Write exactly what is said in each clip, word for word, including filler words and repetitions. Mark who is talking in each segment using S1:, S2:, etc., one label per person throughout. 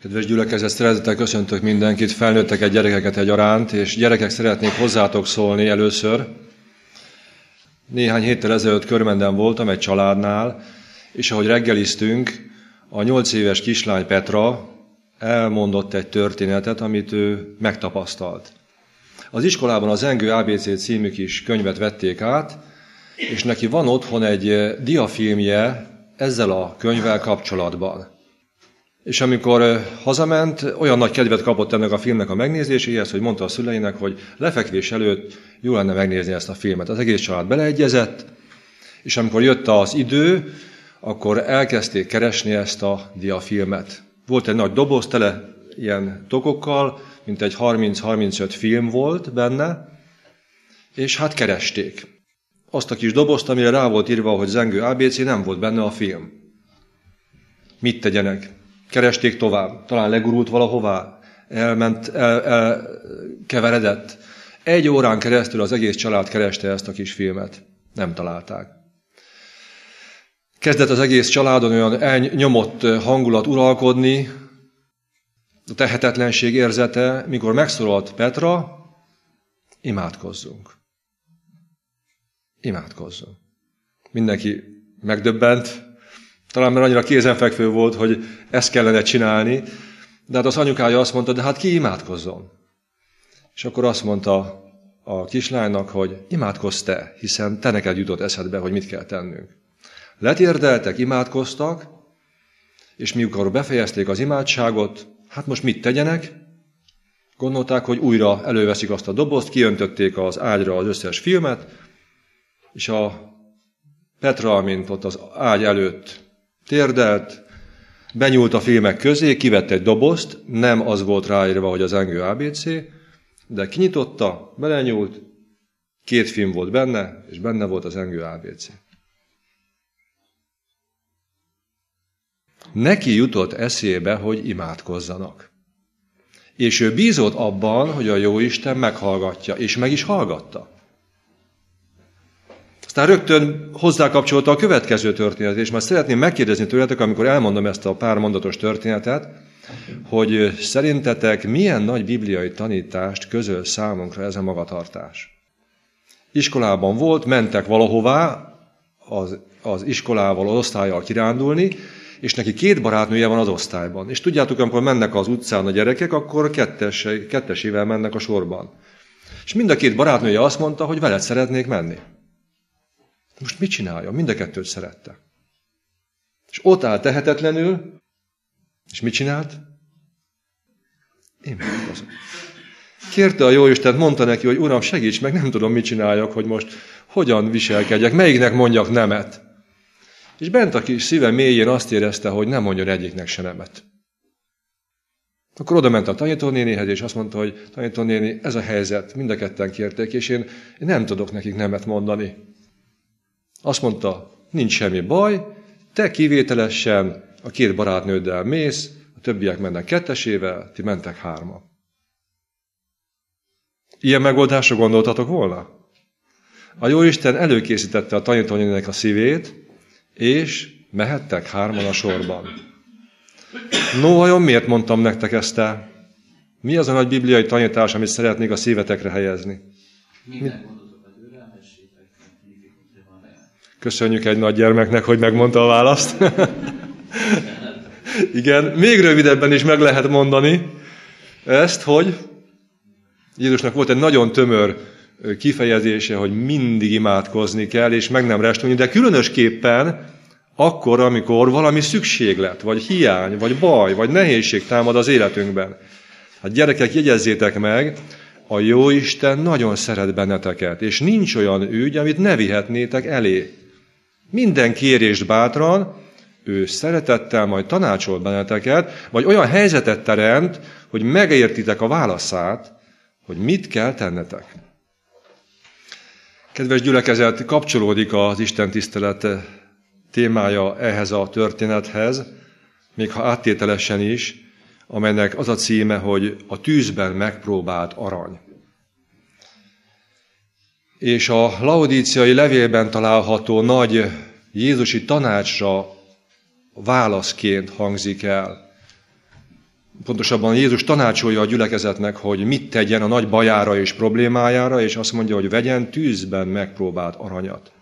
S1: Kedves gyülekezet, szeretettel köszöntök mindenkit, felnőtteket, gyerekeket egyaránt, és gyerekek, szeretnék hozzátok szólni először. Néhány héttel ezelőtt Körmenden voltam egy családnál, és ahogy reggeliztünk, a nyolc éves kislány Petra elmondott egy történetet, amit ő megtapasztalt. Az iskolában az Zengő á bé cé című kis könyvet vették át, és neki van otthon egy diafilmje ezzel a könyvvel kapcsolatban. És amikor hazament, olyan nagy kedvet kapott ennek a filmnek a megnézéséhez, hogy mondta a szüleinek, hogy lefekvés előtt jó lenne megnézni ezt a filmet. Az egész család beleegyezett, és amikor jött az idő, akkor elkezdték keresni ezt a diafilmet. Volt egy nagy doboz tele ilyen tokokkal, mint egy harminc-harmincöt film volt benne, és hát keresték. Azt a kis dobozt, amire rá volt írva, hogy Zengő á bé cé, nem volt benne a film. Mit tegyenek? Keresték tovább, talán legurult valahová, elment, el, elkeveredett. Egy órán keresztül az egész család kereste ezt a kis filmet. Nem találták. Kezdett az egész családon olyan elnyomott hangulat uralkodni, a tehetetlenség érzete, mikor megszólalt Petra, imádkozzunk. Imádkozzunk. Mindenki megdöbbent, talán mert annyira kézenfekvő volt, hogy ezt kellene csinálni, de hát az anyukája azt mondta, de hát ki imádkozzon? És akkor azt mondta a kislánynak, hogy imádkozz te, hiszen te neked jutott eszedbe, hogy mit kell tennünk. Letérdeltek, imádkoztak, és mikor befejezték az imádságot, hát most mit tegyenek? Gondolták, hogy újra előveszik azt a dobozt, kiöntötték az ágyra az összes filmet, és a Petra, amint ott az ágy előtt térdelt, benyúlt a filmek közé, kivett egy dobozt, nem az volt ráírva, hogy az Zengő á bé cé, de kinyitotta, belenyúlt, két film volt benne, és benne volt az Zengő á bé cé. Neki jutott eszébe, hogy imádkozzanak. És ő bízott abban, hogy a Jóisten meghallgatja, és meg is hallgatta. Aztán rögtön hozzákapcsolta a következő történetet, és már szeretném megkérdezni tőletek, amikor elmondom ezt a pár mondatos történetet, hogy szerintetek milyen nagy bibliai tanítást közöl számunkra ez a magatartás. Iskolában volt, mentek valahová az, az iskolával, az osztályjal kirándulni, és neki két barátnője van az osztályban. És tudjátok, amikor mennek az utcán a gyerekek, akkor kettes, kettesével mennek a sorban. És mind a két barátnője azt mondta, hogy veled szeretnék menni. Most mit csinálja? Mind a kettőt szerette. És ott áll tehetetlenül, és mit csinált? Imádkozott. Kérte a Jóistent, mondta neki, hogy Uram, segíts meg, nem tudom, mit csináljak, hogy most hogyan viselkedjek, melyiknek mondjak nemet. És bent a kis szíve mélyén azt érezte, hogy nem mondjon egyiknek se nemet. Akkor oda ment a tanítónénihez, és azt mondta, hogy tanítónéni, ez a helyzet, mind a ketten kérték, és én, én nem tudok nekik nemet mondani. Azt mondta, nincs semmi baj, te kivételesen a két barátnőddel mész, a többiek mennek kettesével, ti mentek hárma. Ilyen megoldásra gondoltatok volna? A Jóisten előkészítette a tanítónéninek a szívét, és mehettek hárman a sorban. No, vajon miért mondtam nektek ezt el? Mi az a nagy bibliai tanítás, amit szeretnék a szívetekre helyezni?
S2: Minden
S1: Köszönjük egy nagy gyermeknek, hogy megmondta a választ. Igen, még rövidebben is meg lehet mondani ezt, hogy Jézusnak volt egy nagyon tömör kifejezése, hogy mindig imádkozni kell, és meg nem restülni, de különösképpen akkor, amikor valami szükséglet, vagy hiány, vagy baj, vagy nehézség támad az életünkben. Hát gyerekek, jegyezzétek meg, a Jóisten nagyon szeret benneteket, és nincs olyan ügy, amit ne vihetnétek elé. Minden kérést bátran, ő szeretettel majd tanácsol benneteket, vagy olyan helyzetet teremt, hogy megértitek a válaszát, hogy mit kell tennetek. Kedves gyülekezet, kapcsolódik az Isten tisztelet témája ehhez a történethez, még ha áttételesen is, amelynek az a címe, hogy a tűzben megpróbált arany. És a laodíciai levélben található nagy jézusi tanácsra válaszként hangzik el. pontosabban Jézus tanácsolja a gyülekezetnek, hogy mit tegyen a nagy bajára és problémájára, és azt mondja, hogy vegyen tűzben megpróbált aranyat.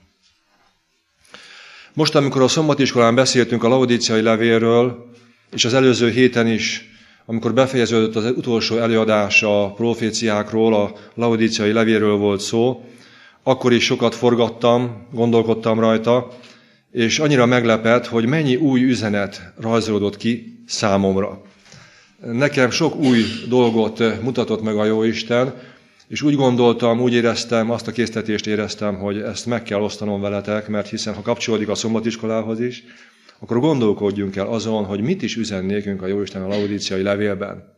S1: Most, amikor a szombatiskolán beszéltünk a laodíciai levélről, és az előző héten is, amikor befejeződött az utolsó előadás a proféciákról, a laodíciai levélről volt szó, akkor is sokat forgattam, gondolkodtam rajta, és annyira meglepett, hogy mennyi új üzenet rajzolódott ki számomra. Nekem sok új dolgot mutatott meg a Jóisten, és úgy gondoltam, úgy éreztem, azt a késztetést éreztem, hogy ezt meg kell osztanom veletek, mert hiszen ha kapcsolódik a szombatiskolához is, akkor gondolkodjunk el azon, hogy mit is üzen nékünk a Jóisten a laodíciai levélben.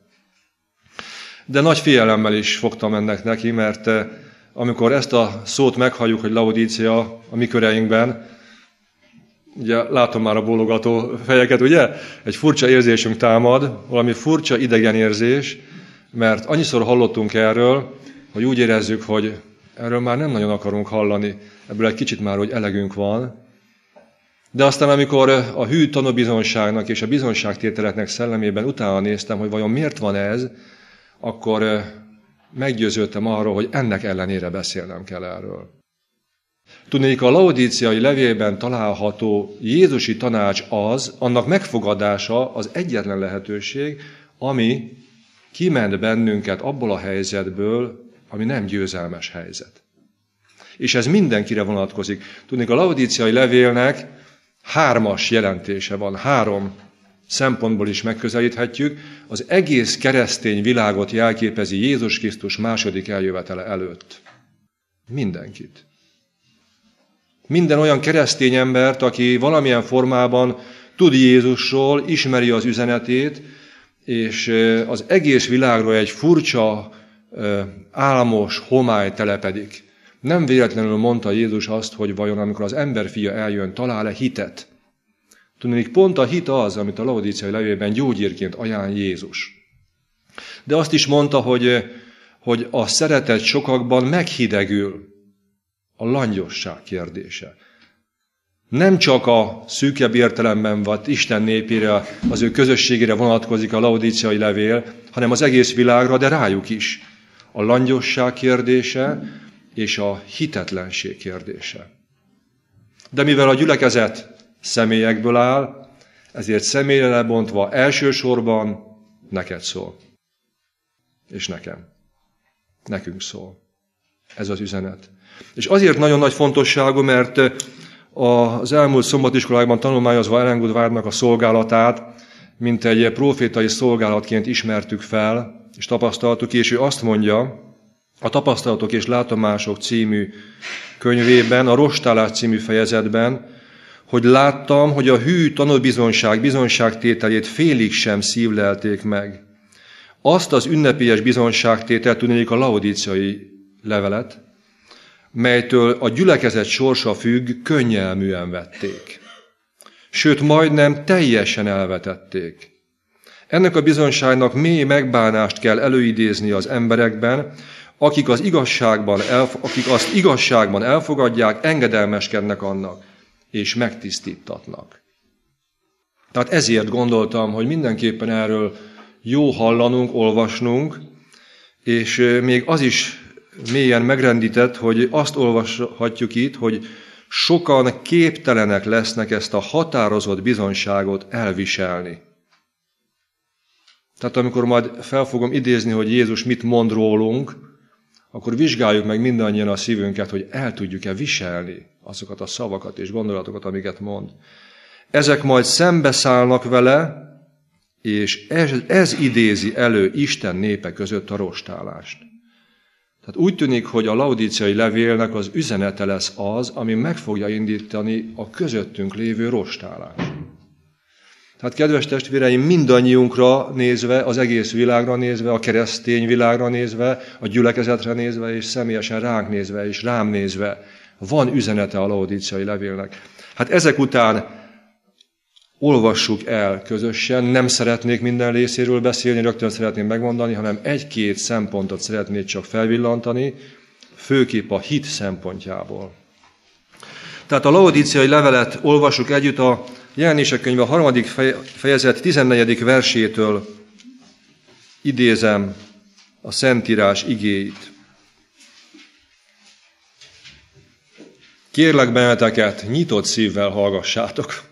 S1: De nagy félelemmel is fogtam ennek neki, mert amikor ezt a szót meghalljuk, hogy laodícia a mi köreinkben, ugye látom már a bólogató fejeket, ugye? Egy furcsa érzésünk támad, valami furcsa idegen érzés, mert annyiszor hallottunk erről, hogy úgy érezzük, hogy erről már nem nagyon akarunk hallani, ebből egy kicsit már, hogy elegünk van. De aztán, amikor a hű tanúbizonyságnak és a bizonyságtételeknek szellemében utána néztem, hogy vajon miért van ez, akkor meggyőződtem arról, hogy ennek ellenére beszélnem kell erről. Tudnék, a laodíciai levélben található jézusi tanács az, annak megfogadása az egyetlen lehetőség, ami kiment bennünket abból a helyzetből, ami nem győzelmes helyzet. És ez mindenkire vonatkozik. Tudnék, a laodíciai levélnek hármas jelentése van, három szempontból is megközelíthetjük. Az egész keresztény világot jelképezi Jézus Krisztus második eljövetele előtt. Mindenkit. Minden olyan keresztény embert, aki valamilyen formában tud Jézusról, ismeri az üzenetét, és az egész világról egy furcsa, álmos homály telepedik. Nem véletlenül mondta Jézus azt, hogy vajon amikor az emberfia eljön, talál-e hitet. Tudnék, pont a hit az, amit a laodíciai levélben gyógyírként ajánl Jézus. De azt is mondta, hogy, hogy a szeretet sokakban meghidegül. A langyosság kérdése. Nem csak a szűkebb értelemben vagy Isten népére, az ő közösségére vonatkozik a laodíciai levél, hanem az egész világra, de rájuk is. A langyosság kérdése és a hitetlenség kérdése. De mivel a gyülekezet személyekből áll, ezért személyre lebontva elsősorban neked szól. És nekem. Nekünk szól. Ez az üzenet. És azért nagyon nagy fontosságú, mert az elmúlt szombatiskolákban tanulmányozva Ellen Goodwardnak a szolgálatát, mint egy profétai szolgálatként ismertük fel, és tapasztaltuk, és ő azt mondja, a Tapasztalatok és Látomások című könyvében, a Rostálás című fejezetben, hogy láttam, hogy a hű tanúbizonyság bizonyságtételét félig sem szívlelték meg. Azt az ünnepélyes bizonyságtételt, tudnék a laodíciai levelet, melytől a gyülekezet sorsa függ, könnyelműen vették. Sőt, majdnem teljesen elvetették. Ennek a bizonyságnak mély megbánást kell előidézni az emberekben, akik, az igazságban elf- akik azt igazságban elfogadják, engedelmeskednek annak, és megtisztítatnak. Tehát ezért gondoltam, hogy mindenképpen erről jó hallanunk, olvasnunk, és még az is mélyen megrendített, hogy azt olvashatjuk itt, hogy sokan képtelenek lesznek ezt a határozott bizonyságot elviselni. Tehát amikor majd fel fogom idézni, hogy Jézus mit mond rólunk, akkor vizsgáljuk meg mindannyian a szívünket, hogy el tudjuk-e viselni azokat a szavakat és gondolatokat, amiket mond. Ezek majd szembeszállnak vele, és ez, ez idézi elő Isten népe között a rostálást. Tehát úgy tűnik, hogy a laodíciai levélnek az üzenete lesz az, ami meg fogja indítani a közöttünk lévő rostálást. Tehát kedves testvéreim, mindannyiunkra nézve, az egész világra nézve, a keresztény világra nézve, a gyülekezetre nézve, és személyesen ránk nézve, és rám nézve, van üzenete a laodíciai levélnek. Hát ezek után olvassuk el közösen, nem szeretnék minden részéről beszélni, rögtön szeretném megmondani, hanem egy-két szempontot szeretnék csak felvillantani, főképp a hit szempontjából. Tehát a laodíciai levelet olvassuk együtt a Jelenések könyve a harmadik fejezet tizennegyedik versétől idézem a Szentírás igéit. Kérlek benneteket, nyitott szívvel hallgassátok,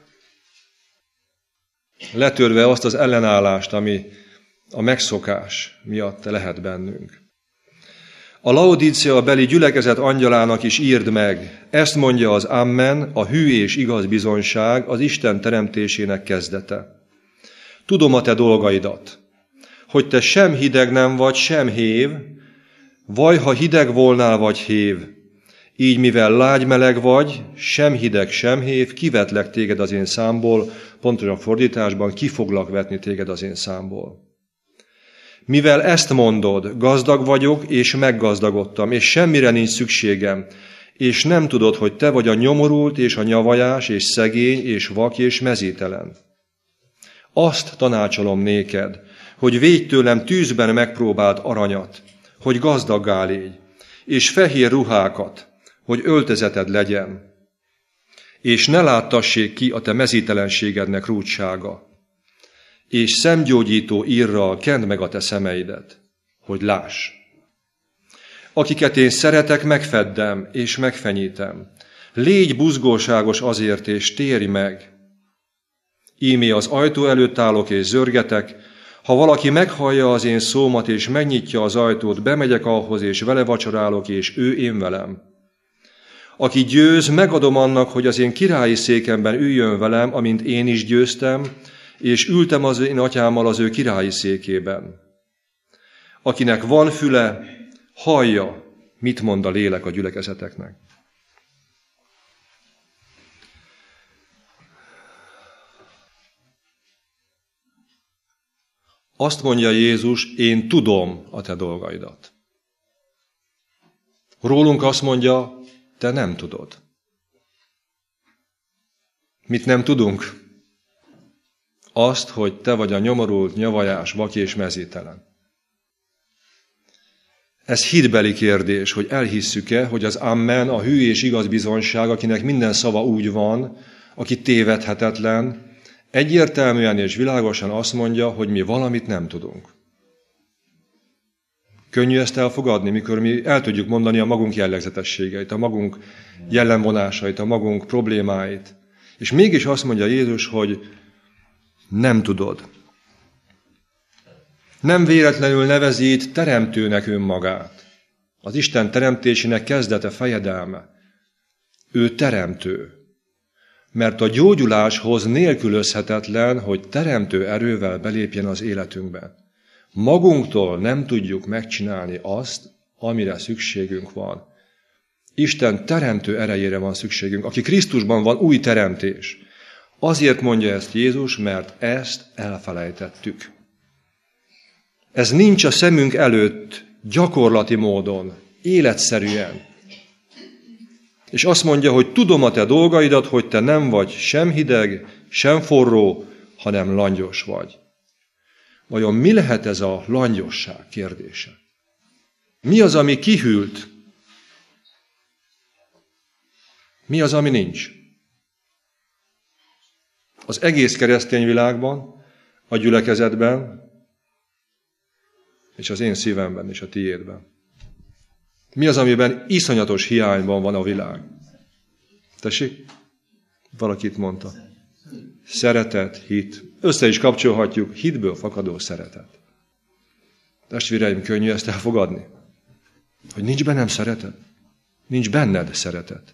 S1: letörve azt az ellenállást, ami a megszokás miatt lehet bennünk. A Laodícea beli gyülekezet angyalának is írd meg, ezt mondja az Amen, a hű és igaz bizonyság, az Isten teremtésének kezdete. Tudom a te dolgaidat, hogy te sem hideg nem vagy, sem hév, vaj, ha hideg volnál vagy hév. Így, mivel lágy-meleg vagy, sem hideg, sem hév, kivetlek téged az én számból, pontosan fordításban, ki foglak vetni téged az én számból. Mivel ezt mondod, gazdag vagyok, és meggazdagodtam, és semmire nincs szükségem, és nem tudod, hogy te vagy a nyomorult, és a nyavajás, és szegény, és vak, és mezítelen. Azt tanácsolom néked, hogy védj tőlem tűzben megpróbált aranyat, hogy gazdaggá légy, és fehér ruhákat, hogy öltözeted legyen, és ne láttassék ki a te mezítelenségednek rúdsága, és szemgyógyító írral kend meg a te szemeidet, hogy láss. Akiket én szeretek, megfeddem, és megfenyítem. Légy buzgóságos azért, és térj meg. Ímé az ajtó előtt állok, és zörgetek. Ha valaki meghallja az én szómat, és megnyitja az ajtót, bemegyek ahhoz, és vele vacsorálok, és ő én velem. Aki győz, megadom annak, hogy az én királyi székemben üljön velem, amint én is győztem, és ültem az én atyámmal az ő királyi székében. Akinek van füle, hallja, mit mond a lélek a gyülekezeteknek. Azt mondja Jézus, én tudom a te dolgaidat. Rólunk azt mondja, te nem tudod. Mit nem tudunk? Azt, hogy te vagy a nyomorult, nyavajás, vaki és mezítelen. Ez hitbeli kérdés, hogy elhisszük-e, hogy az Amen, a hű és igaz bizonyság, akinek minden szava úgy van, aki tévedhetetlen, egyértelműen és világosan azt mondja, hogy mi valamit nem tudunk. Könnyű ezt elfogadni, mikor mi el tudjuk mondani a magunk jellegzetességeit, a magunk jellemvonásait, a magunk problémáit. És mégis azt mondja Jézus, hogy nem tudod. Nem véletlenül nevezi itt teremtőnek önmagát. Az Isten teremtésének kezdete, fejedelme. Ő teremtő. Mert a gyógyuláshoz nélkülözhetetlen, hogy teremtő erővel belépjen az életünkbe. Magunktól nem tudjuk megcsinálni azt, amire szükségünk van. Isten teremtő erejére van szükségünk. Aki Krisztusban van, új teremtés. Azért mondja ezt Jézus, mert ezt elfelejtettük. Ez nincs a szemünk előtt gyakorlati módon, életszerűen. És azt mondja, hogy tudom a te dolgaidat, hogy te nem vagy sem hideg, sem forró, hanem langyos vagy. Vajon mi lehet ez a langyosság kérdése? Mi az, ami kihűlt? Mi az, ami nincs? Az egész keresztény világban, a gyülekezetben, és az én szívemben és a tiédben. Mi az, amiben iszonyatos hiányban van a világ? Tessék? Valakit mondta. Szeretet, hit. Össze is kapcsolhatjuk, hitből fakadó szeretet. Testvéreim, könnyű ezt elfogadni? Hogy nincs bennem szeretet? Nincs benned szeretet.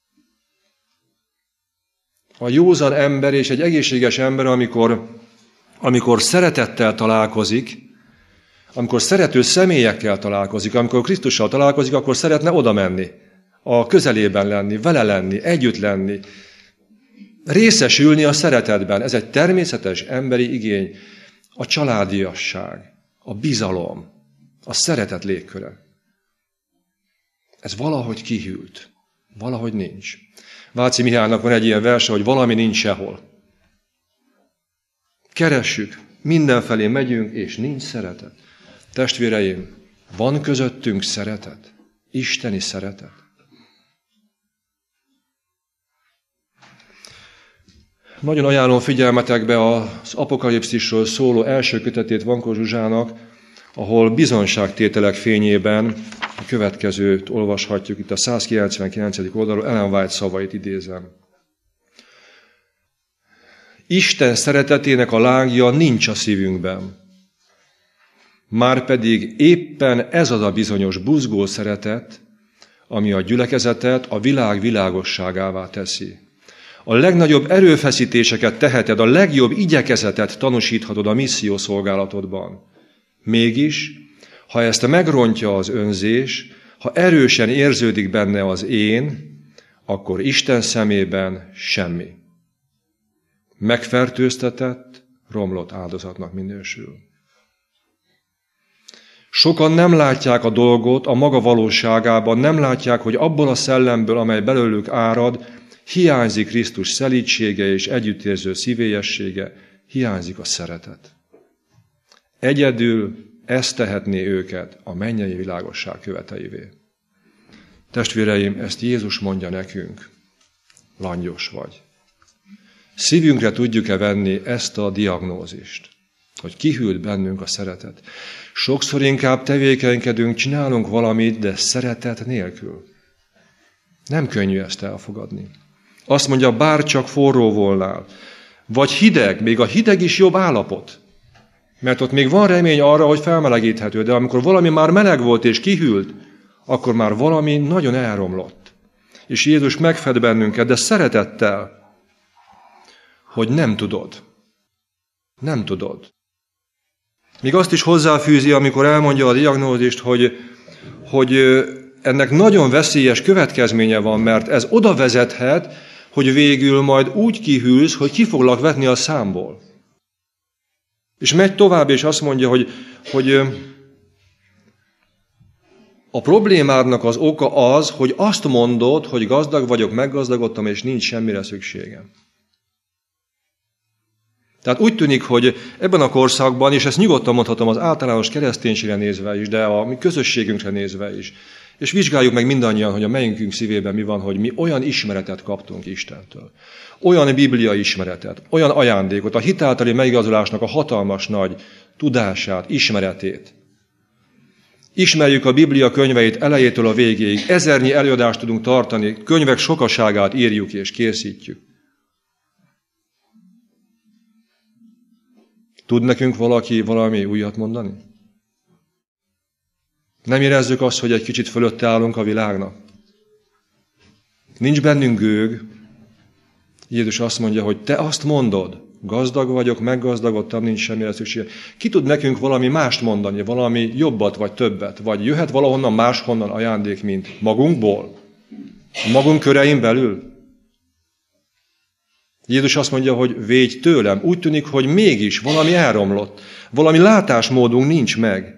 S1: A józan ember és egy egészséges ember, amikor, amikor szeretettel találkozik, amikor szerető személyekkel találkozik, amikor Krisztussal találkozik, akkor szeretne oda menni, a közelében lenni, vele lenni, együtt lenni, részesülni a szeretetben. Ez egy természetes emberi igény, a családiasság, a bizalom, a szeretet légköre. Ez valahogy kihűlt, valahogy nincs. Váci Mihálynak van egy ilyen verse, hogy valami nincs sehol. Keressük, mindenfelé megyünk, és nincs szeretet. Testvéreim, van közöttünk szeretet, isteni szeretet. Nagyon ajánlom figyelmetekbe az Apokalipszisről szóló első kötetét Vankó Zsuzsának, ahol bizonyságtételek fényében a következőt olvashatjuk, itt a százkilencvenkilencedik oldalról, Ellen White szavait idézem. Isten szeretetének a lángja nincs a szívünkben. Márpedig éppen ez az a bizonyos buzgó szeretet, ami a gyülekezetet a világ világosságává teszi. A legnagyobb erőfeszítéseket teheted, a legjobb igyekezetet tanúsíthatod a missziószolgálatodban. Mégis, ha ezt megrontja az önzés, ha erősen érződik benne az én, akkor Isten szemében semmi. Megfertőztetett, romlott áldozatnak minősül. Sokan nem látják a dolgot a maga valóságában, nem látják, hogy abból a szellemből, amely belőlük árad, hiányzik Krisztus szelídsége és együttérző szívélyessége, hiányzik a szeretet. Egyedül ez tehetné őket a mennyei világosság követeivé. Testvéreim, ezt Jézus mondja nekünk. Langyos vagy. Szívünkre tudjuk-e venni ezt a diagnózist, hogy kihűlt bennünk a szeretet. Sokszor inkább tevékenykedünk, csinálunk valamit, de szeretet nélkül. Nem könnyű ezt elfogadni. Azt mondja, bár csak forró volnál, vagy hideg, még a hideg is jobb állapot. Mert ott még van remény arra, hogy felmelegíthető, de amikor valami már meleg volt és kihűlt, akkor már valami nagyon elromlott. És Jézus megfed bennünket, de szeretettel, hogy nem tudod. Nem tudod. Még azt is hozzáfűzi, amikor elmondja a diagnózist, hogy, hogy ennek nagyon veszélyes következménye van, mert ez oda vezethet, hogy végül majd úgy kihűlsz, hogy ki foglak vetni a számból. És megy tovább, és azt mondja, hogy, hogy a problémádnak az oka az, hogy azt mondod, hogy gazdag vagyok, meggazdagodtam, és nincs semmire szükségem. Tehát úgy tűnik, hogy ebben a korszakban, és ezt nyugodtan mondhatom az általános kereszténységre nézve is, de a mi közösségünkre nézve is, és vizsgáljuk meg mindannyian, hogy a melyikünk szívében mi van, hogy mi olyan ismeretet kaptunk Istentől. Olyan Biblia ismeretet, olyan ajándékot, a hitáltali megigazolásnak a hatalmas nagy tudását, ismeretét. Ismerjük a Biblia könyveit elejétől a végéig, ezernyi előadást tudunk tartani, könyvek sokaságát írjuk és készítjük. Tud nekünk valaki valami újat mondani? Nem érezzük azt, hogy egy kicsit fölötte állunk a világnak? Nincs bennünk gőg. Jézus azt mondja, hogy te azt mondod, gazdag vagyok, meggazdagodtam, nincs semmire szüksége. Ki tud nekünk valami mást mondani, valami jobbat vagy többet? Vagy jöhet valahonnan máshonnan ajándék, mint magunkból? Magunk körein belül? Jézus azt mondja, hogy védj tőlem. Úgy tűnik, hogy mégis valami elromlott. Valami látásmódunk nincs meg.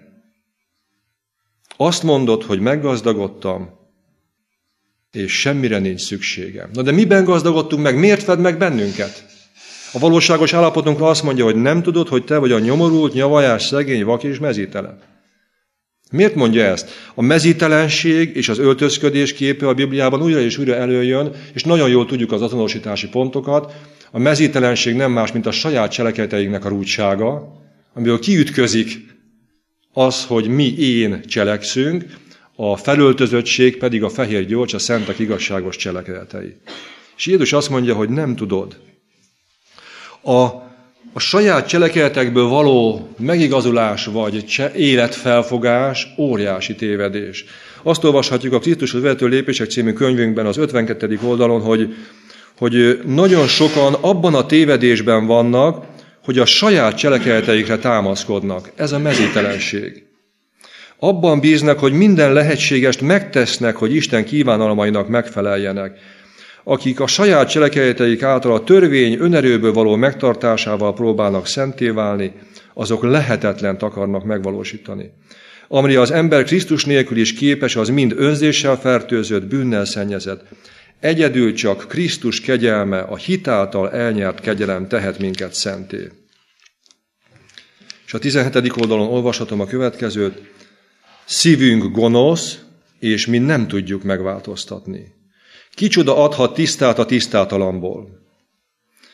S1: Azt mondod, hogy meggazdagodtam, és semmire nincs szükségem. Na de miben gazdagodtunk meg? Miért fed meg bennünket? A valóságos állapotunkra azt mondja, hogy nem tudod, hogy te vagy a nyomorult, nyavajás, szegény, vak és mezítelen. Miért mondja ezt? A mezítelenség és az öltözködés képe a Bibliában újra és újra előjön, és nagyon jól tudjuk az azonosítási pontokat. A mezítelenség nem más, mint a saját cselekedeteinknek a rúdsága, amiből kiütközik az, hogy mi én cselekszünk, a felöltözöttség pedig a fehér gyolcs, a szentek igazságos cselekedetei. És Jézus azt mondja, hogy nem tudod. A, a saját cselekedetekből való megigazulás vagy életfelfogás óriási tévedés. Azt olvashatjuk a Krisztushoz vezető lépések című könyvünkben az ötvenkettedik oldalon, hogy, hogy nagyon sokan abban a tévedésben vannak, hogy a saját cselekedeteikre támaszkodnak. Ez a mezítelenség. Abban bíznak, hogy minden lehetségest megtesznek, hogy Isten kívánalmainak megfeleljenek. Akik a saját cselekedeteik által a törvény önerőből való megtartásával próbálnak szenté válni, azok lehetetlent akarnak megvalósítani. Amire az ember Krisztus nélkül is képes, az mind önzéssel fertőzött, bűnnel szennyezett. Egyedül csak Krisztus kegyelme, a hit által elnyert kegyelem tehet minket szenté. És a tizenhetedik oldalon olvashatom a következőt. Szívünk gonosz, és mi nem tudjuk megváltoztatni. Kicsoda adhat tisztát a tisztátalanból?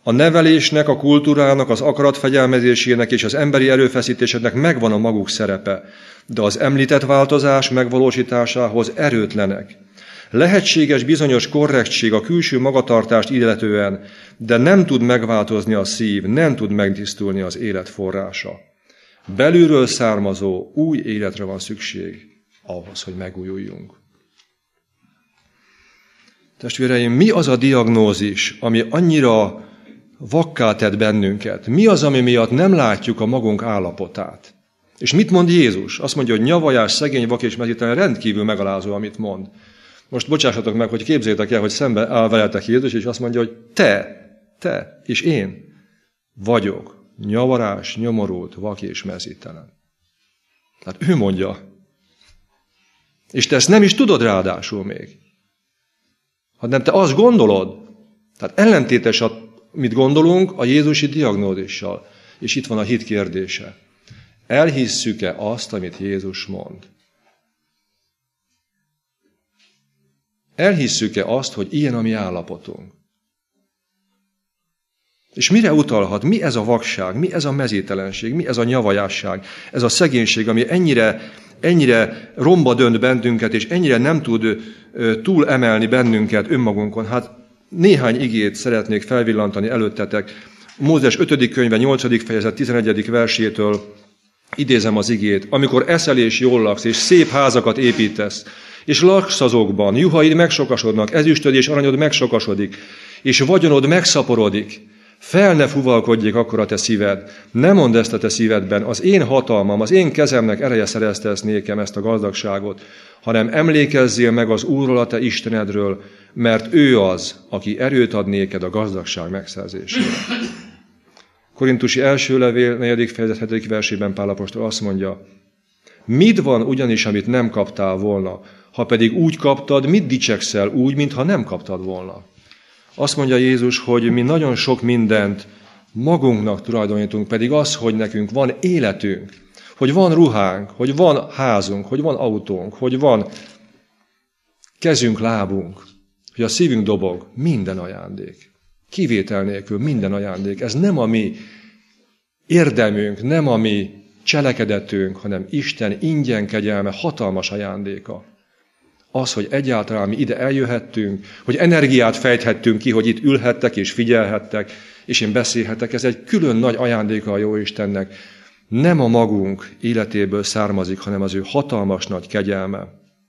S1: A nevelésnek, a kultúrának, az akarat fegyelmezésének és az emberi erőfeszítéseknek megvan a maguk szerepe, de az említett változás megvalósításához erőtlenek. Lehetséges bizonyos korrektség a külső magatartást illetően, de nem tud megváltozni a szív, nem tud megtisztulni az élet forrása. Belülről származó új életre van szükség ahhoz, hogy megújuljunk. Testvéreim, mi az a diagnózis, ami annyira vakká tett bennünket? Mi az, ami miatt nem látjuk a magunk állapotát? És mit mond Jézus? Azt mondja, hogy nyavajás, szegény, vak és mezítelen, rendkívül megalázó, amit mond. Most bocsássatok meg, hogy képzeljétek el, hogy szembe áll veletek Jézus, és azt mondja, hogy te, te és én vagyok nyavarás, nyomorult, vak és mezítelen. Tehát ő mondja. És te ezt nem is tudod ráadásul még. Hanem te azt gondolod. Tehát ellentétes, amit gondolunk, a jézusi diagnózissal. És itt van a hit kérdése. Elhisszük-e azt, amit Jézus mond? Elhisszük-e azt, hogy ilyen a mi állapotunk? És mire utalhat? Mi ez a vakság? Mi ez a mezítelenség? Mi ez a nyavajásság? Ez a szegénység, ami ennyire, ennyire romba dönt bennünket, és ennyire nem tud túl emelni bennünket önmagunkon. Hát néhány igét szeretnék felvillantani előttetek. Mózes ötödik könyve, nyolcadik fejezet, tizenegyedik versétől idézem az igét. Amikor eszel és jól laksz, és szép házakat építesz, és laksz azokban, juhaid megsokasodnak, ezüstöd és aranyod megsokasodik, és vagyonod megszaporodik, fel ne fuvalkodjék akkor a te szíved. Ne mondd ezt a te szívedben, az én hatalmam, az én kezemnek ereje szerezte ezt nékem, ezt a gazdagságot, hanem emlékezzél meg az Úrról, a te Istenedről, mert ő az, aki erőt ad néked a gazdagság megszerzésére. Korintusi első levél, negyedik fejezet, hetedik versében Pál apostol azt mondja, mit van ugyanis, amit nem kaptál volna, ha pedig úgy kaptad, mit dicsekszel úgy, mintha nem kaptad volna? Azt mondja Jézus, hogy mi nagyon sok mindent magunknak tulajdonítunk, pedig az, hogy nekünk van életünk, hogy van ruhánk, hogy van házunk, hogy van autónk, hogy van kezünk, lábunk, hogy a szívünk dobog, minden ajándék. Kivétel nélkül minden ajándék. Ez nem a mi érdemünk, nem a mi cselekedetünk, hanem Isten ingyen kegyelme, hatalmas ajándéka. Az, hogy egyáltalán mi ide eljöhettünk, hogy energiát fejthettünk ki, hogy itt ülhettek és figyelhettek, és én beszélhetek, ez egy külön nagy ajándéka a Jóistennek. Nem a magunk életéből származik, hanem az ő hatalmas nagy kegyelme.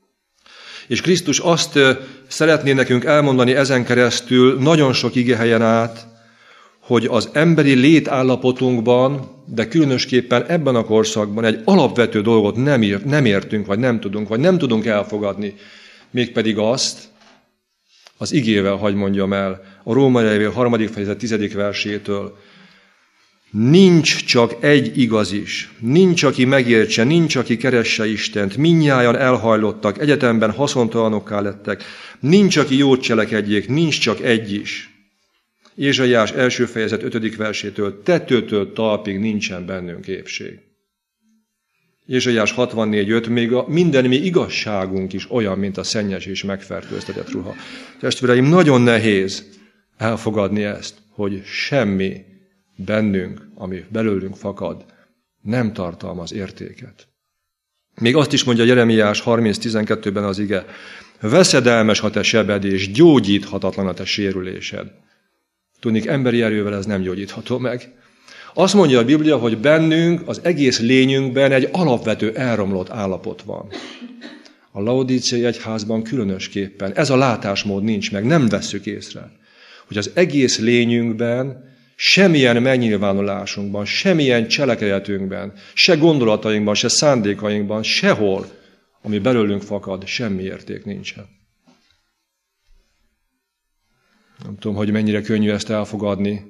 S1: És Krisztus azt szeretné nekünk elmondani ezen keresztül nagyon sok igehelyen át, hogy az emberi létállapotunkban, de különösképpen ebben a korszakban egy alapvető dolgot nem, ért, nem értünk, vagy nem tudunk, vagy nem tudunk elfogadni. Mégpedig azt, az igével hagy mondjam el, a Római levél harmadik fejezet tizedik versétől, nincs csak egy igaz is, nincs, aki megértse, nincs, aki keresse Istent, mindnyájan elhajlottak, egyetemben haszontalanokká lettek, nincs, aki jót cselekedjék, nincs csak egy is. Ézsaiás első fejezet ötödik versétől, tetőtől talpig nincsen bennünk épség. Ézsaiás hatvannégy öt, még a minden mi igazságunk is olyan, mint a szennyes és megfertőztetett ruha. Testvéreim, nagyon nehéz elfogadni ezt, hogy semmi bennünk, ami belőlünk fakad, nem tartalmaz értéket. Még azt is mondja Jeremiás harminc tizenkettőben az ige, veszedelmes a te sebedés, gyógyíthatatlan a te sérülésed. Tudnik, emberi erővel ez nem gyógyítható meg. Azt mondja a Biblia, hogy bennünk, az egész lényünkben egy alapvető elromlott állapot van. A laodíciai egyházban különösképpen ez a látásmód nincs meg, nem vesszük észre, hogy az egész lényünkben, semmilyen megnyilvánulásunkban, semmilyen cselekedetünkben, se gondolatainkban, se szándékainkban, sehol, ami belőlünk fakad, semmi érték nincsen. Nem tudom, hogy mennyire könnyű ezt elfogadni.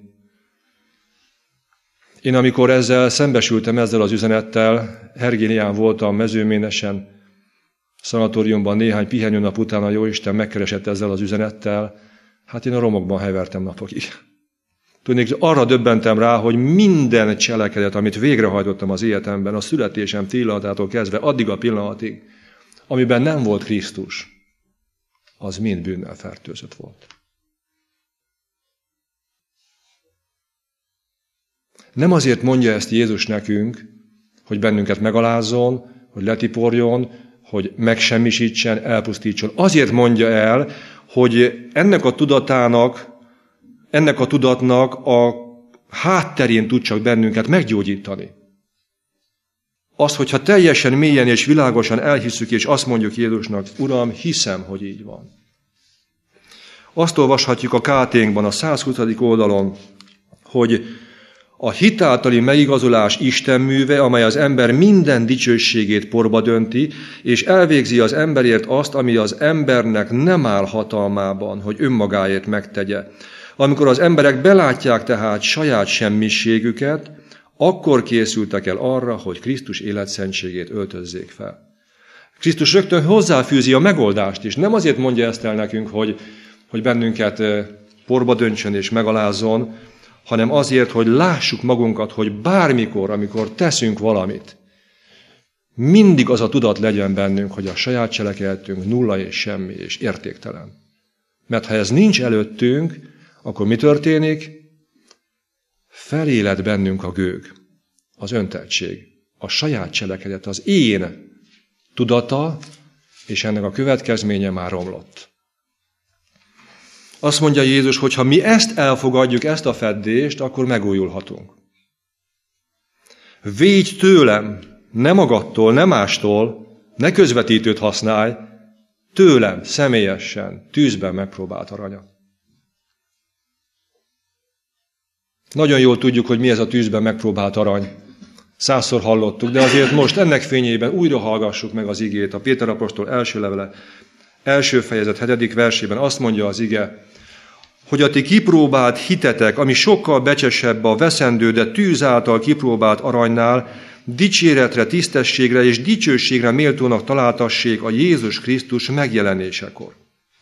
S1: Én amikor ezzel szembesültem, ezzel az üzenettel, Hergénián voltam Mezőménesen, szanatóriumban néhány pihenőnap után a Jóisten megkeresett ezzel az üzenettel, hát én a romokban hevertem napokig. Tudnék, arra döbbentem rá, hogy minden cselekedet, amit végrehajtottam az életemben, a születésem pillanatától kezdve, addig a pillanatig, amiben nem volt Krisztus, az mind bűnnel fertőzött volt. Nem azért mondja ezt Jézus nekünk, hogy bennünket megalázzon, hogy letiporjon, hogy megsemmisítsen, elpusztítson. Azért mondja el, hogy ennek a tudatának, ennek a tudatnak a hátterén tud csak bennünket meggyógyítani. Az, hogyha teljesen mélyen és világosan elhisszük, és azt mondjuk Jézusnak, Uram, hiszem, hogy így van. Azt olvashatjuk a ká té-nkban, a százhuszadik oldalon, hogy a hit általi megigazolás Isten műve, amely az ember minden dicsőségét porba dönti, és elvégzi az emberért azt, ami az embernek nem áll hatalmában, hogy önmagáért megtegye. Amikor az emberek belátják tehát saját semmiségüket, akkor készültek el arra, hogy Krisztus életszentségét öltözzék fel. Krisztus rögtön hozzáfűzi a megoldást is. Nem azért mondja ezt el nekünk, hogy, hogy bennünket porba döntsön és megalázzon, hanem azért, hogy lássuk magunkat, hogy bármikor, amikor teszünk valamit, mindig az a tudat legyen bennünk, hogy a saját cselekedetünk nulla és semmi és értéktelen. Mert ha ez nincs előttünk, akkor mi történik? Feléled bennünk a gőg, az öntettség, a saját cselekedet, az én tudata, és ennek a következménye már romlott. Azt mondja Jézus, hogy ha mi ezt elfogadjuk, ezt a feddést, akkor megújulhatunk. Védj tőlem, ne magadtól, ne mástól, ne közvetítőt használj, tőlem, személyesen, tűzben megpróbált aranyat. Nagyon jól tudjuk, hogy mi ez a tűzben megpróbált arany. Százszor hallottuk, de azért most ennek fényében újra hallgassuk meg az igét. A Péter apostol első levele, első fejezet, hetedik versében azt mondja az ige, hogy a ti kipróbált hitetek, ami sokkal becsesebb a veszendő, de tűz által kipróbált aranynál, dicséretre, tisztességre és dicsőségre méltónak találtassék a Jézus Krisztus megjelenésekor.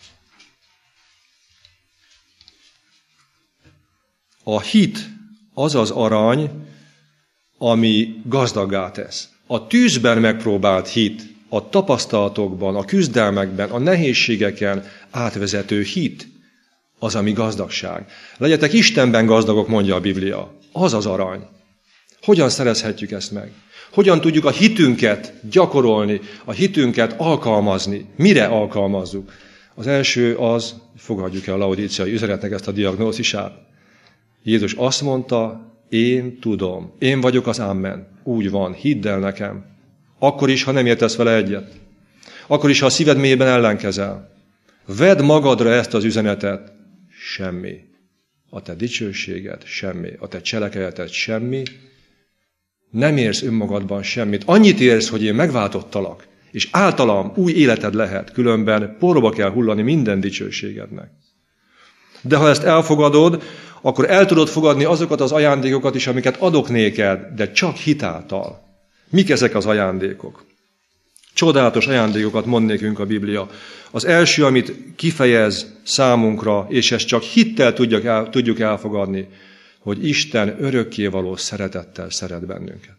S1: A hit az az arany, ami gazdaggá tesz. A tűzben megpróbált hit, a tapasztalatokban, a küzdelmekben, a nehézségeken átvezető hit, az, ami gazdagság. Legyetek Istenben gazdagok, mondja a Biblia. Az az arany. Hogyan szerezhetjük ezt meg? Hogyan tudjuk a hitünket gyakorolni, a hitünket alkalmazni? Mire alkalmazzuk? Az első az, fogadjuk el a laodíciai üzenetnek ezt a diagnózisát. Jézus azt mondta, én tudom, én vagyok az Amen. Úgy van, hidd el nekem. Akkor is, ha nem értesz vele egyet. Akkor is, ha a szíved mélyében ellenkezel. Vedd magadra ezt az üzenetet, semmi. A te dicsőséged, semmi. A te cselekedeted, semmi. Nem érsz önmagadban semmit. Annyit érsz, hogy én megváltottalak, és általam új életed lehet, különben porba kell hullani minden dicsőségednek. De ha ezt elfogadod, akkor el tudod fogadni azokat az ajándékokat is, amiket adok néked, de csak hitáltal. Mik ezek az ajándékok? Csodálatos ajándékokat mond nékünk a Biblia. Az első, amit kifejez számunkra, és ezt csak hittel tudjuk, el, tudjuk elfogadni, hogy Isten örökkévaló szeretettel szeret bennünket.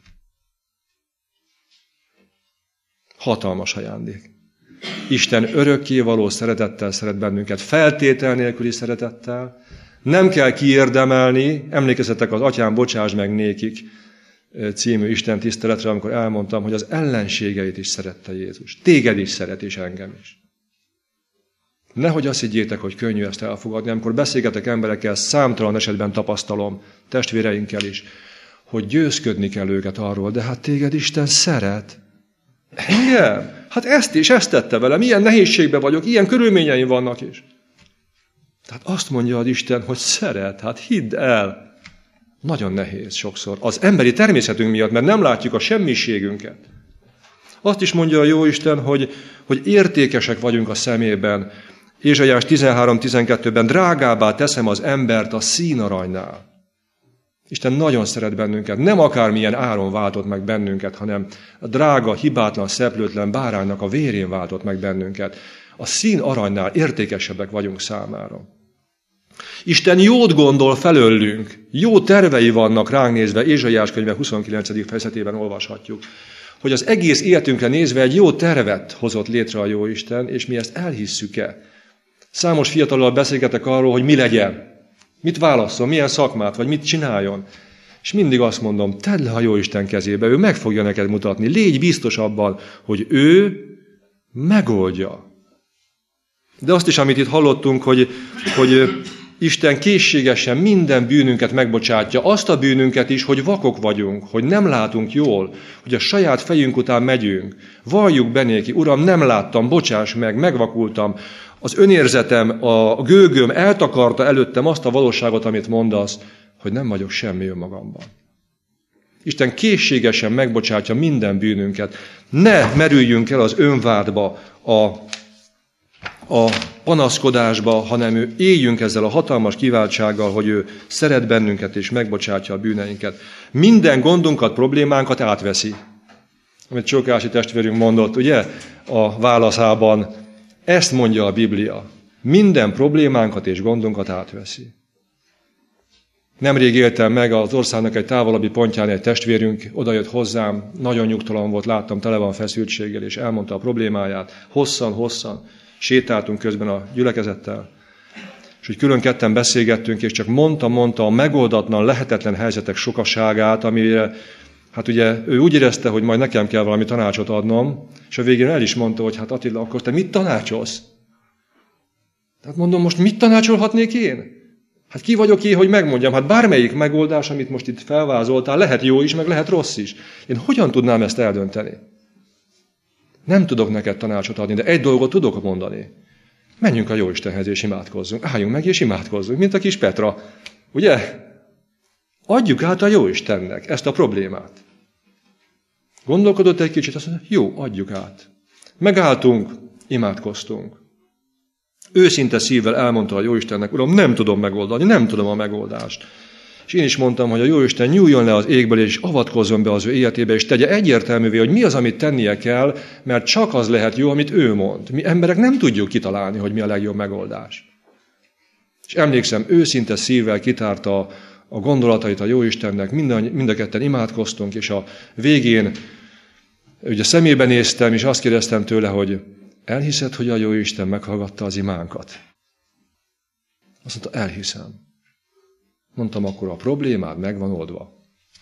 S1: Hatalmas ajándék. Isten örökkévaló szeretettel szeret bennünket, feltétel nélküli szeretettel. Nem kell kiérdemelni, emlékezzetek az Atyám, bocsáss meg nékik című Isten tiszteletre, amikor elmondtam, hogy az ellenségeit is szerette Jézus. Téged is szeret, és engem is. Nehogy azt higgyétek, hogy könnyű ezt elfogadni, amikor beszélgetek emberekkel, számtalan esetben tapasztalom, testvéreinkkel is, hogy győzködni kell őket arról, de hát téged Isten szeret. Engem? Hát ezt is, ezt tette velem, ilyen nehézségben vagyok, ilyen körülményeim vannak is. Tehát azt mondja az Isten, hogy szeret, hát hidd el. Nagyon nehéz sokszor. Az emberi természetünk miatt, mert nem látjuk a semmiségünket. Azt is mondja a Jóisten, hogy, hogy értékesek vagyunk a szemében. Ézsaiás tizenhárom tizenkettőben drágábbá teszem az embert a színaranynál. Isten nagyon szeret bennünket. Nem akármilyen áron váltott meg bennünket, hanem a drága, hibátlan, szeplőtlen báránynak a vérén váltott meg bennünket. A szín aranynál értékesebbek vagyunk számára. Isten jót gondol felőlünk, jó tervei vannak ránk nézve, Ézsaiás könyve huszonkilencedik fejezetében olvashatjuk, hogy az egész életünkre nézve egy jó tervet hozott létre a Jóisten, és mi ezt elhisszük-e. Számos fiatallal beszélgetek arról, hogy mi legyen, mit válasszon, milyen szakmát, vagy mit csináljon. És mindig azt mondom, tedd le a Jóisten kezébe, ő meg fogja neked mutatni. Légy biztos abban, hogy ő megoldja. De azt is, amit itt hallottunk, hogy, hogy Isten készségesen minden bűnünket megbocsátja, azt a bűnünket is, hogy vakok vagyunk, hogy nem látunk jól, hogy a saját fejünk után megyünk. Valljuk be néki, Uram, nem láttam, bocsáss meg, megvakultam. Az önérzetem, a gőgöm eltakarta előttem azt a valóságot, amit mondasz, hogy nem vagyok semmi önmagamban. Isten készségesen megbocsátja minden bűnünket. Ne merüljünk el az önvádba, a, a panaszkodásba, hanem ő éljünk ezzel a hatalmas kiváltsággal, hogy ő szeret bennünket és megbocsátja a bűneinket. Minden gondunkat, problémánkat átveszi. Amit Csókási testvérünk mondott, ugye, a válaszában, ezt mondja a Biblia. Minden problémánkat és gondunkat átveszi. Nemrég éltem meg az országnak egy távolabbi pontján, egy testvérünk odajött hozzám, nagyon nyugtalan volt, láttam, tele van feszültséggel, és elmondta a problémáját. Hosszan-hosszan sétáltunk közben a gyülekezettel, és úgy külön ketten beszélgettünk, és csak mondta-mondta a megoldatlan, lehetetlen helyzetek sokaságát, amire, hát ugye ő úgy érezte, hogy majd nekem kell valami tanácsot adnom, és a végén el is mondta, hogy hát Attila, akkor te mit tanácsolsz? Tehát mondom, most mit tanácsolhatnék én? Hát ki vagyok én, hogy megmondjam? Hát bármelyik megoldás, amit most itt felvázoltál, lehet jó is, meg lehet rossz is. Én hogyan tudnám ezt eldönteni? Nem tudok neked tanácsot adni, de egy dolgot tudok mondani. Menjünk a Jóistenhez és imádkozzunk. Álljunk meg és imádkozzunk, mint a kis Petra. Ugye? Adjuk át a Jóistennek ezt a problémát. Gondolkodott egy kicsit, azt mondja, jó, adjuk át. Megálltunk, imádkoztunk. Őszinte szívvel elmondta a Jóistennek, Uram, nem tudom megoldani, nem tudom a megoldást. És én is mondtam, hogy a Jóisten nyúljon le az égből, és avatkozzon be az ő életébe, és tegye egyértelművé, hogy mi az, amit tennie kell, mert csak az lehet jó, amit ő mond. Mi emberek nem tudjuk kitalálni, hogy mi a legjobb megoldás. És emlékszem, őszinte szívvel kitárta a gondolatait a Jóistennek, mind, mind a ketten imádkoztunk, és a végén ugye szemébe néztem, és azt kérdeztem tőle, hogy elhiszed, hogy a Jóisten meghallgatta az imánkat? Azt mondta, elhiszem. Mondtam, akkor a problémád meg van oldva.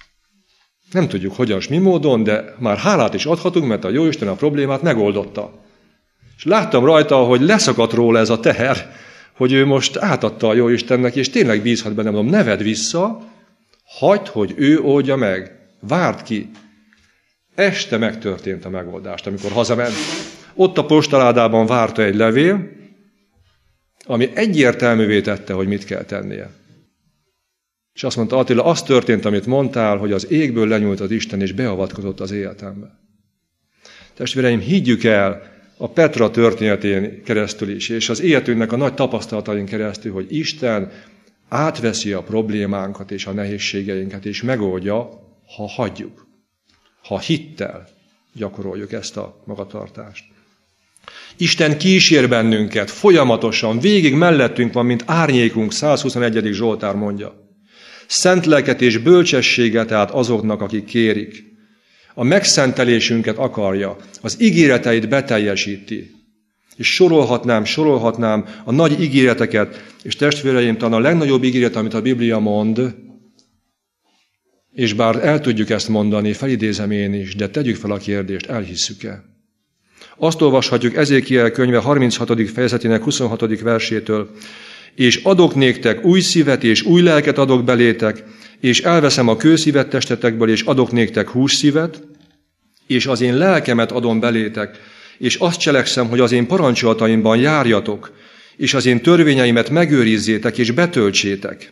S1: Nem tudjuk, hogyan és mi módon, de már hálát is adhatunk, mert a Jóisten a problémát megoldotta. És láttam rajta, hogy leszakadt róla ez a teher, hogy ő most átadta a Jóistennek, és tényleg bízhat benne, mondom, ne vedd vissza, hagyd, hogy ő oldja meg. Várd ki. Este megtörtént a megoldást, amikor hazament. Ott a postaládában várta egy levél, ami egyértelművé tette, hogy mit kell tennie. És azt mondta, Attila, az történt, amit mondtál, hogy az égből lenyúlt az Isten, és beavatkozott az életembe. Testvéreim, higgyük el a Petra történetén keresztül is, és az életünknek a nagy tapasztalatain keresztül, hogy Isten átveszi a problémánkat és a nehézségeinket, és megoldja, ha hagyjuk. Ha hittel gyakoroljuk ezt a magatartást. Isten kísér bennünket folyamatosan, végig mellettünk van, mint árnyékunk, százhuszonegyedik Zsoltár mondja. Szent lelket és bölcsességet át azoknak, akik kérik. A megszentelésünket akarja, az ígéreteit beteljesíti. És sorolhatnám, sorolhatnám a nagy ígéreteket, és testvéreim, talán a legnagyobb ígéret, amit a Biblia mond, és bár el tudjuk ezt mondani, felidézem én is, de tegyük fel a kérdést, elhisszük-e? Azt olvashatjuk Ezékiel könyve harminchatodik fejezetének huszonhatodik versétől, és adok néktek új szívet, és új lelket adok belétek, és elveszem a kőszívet testetekből, és adok néktek hússzívet, és az én lelkemet adom belétek, és azt cselekszem, hogy az én parancsolataimban járjatok, és az én törvényeimet megőrizzétek, és betöltsétek.